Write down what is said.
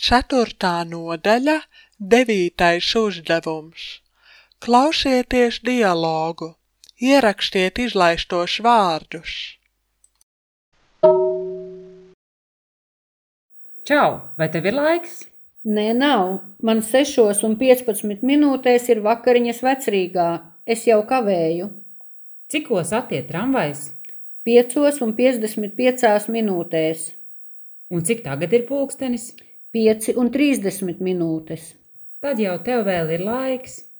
4. nodaļa, 9. uzdevums. Klausieties dialogu. Ierakstiet izlaistos vārdus. Čau, vai tev ir laiks? Nē, nav. Man 6:15 ir vakariņas Vecrīgā. Es jau kavēju. Cikos attiek tramvajs? 5:55. Un cik tagad ir pulkstenis? 5:30. Tad jau tev vēl ir laiks.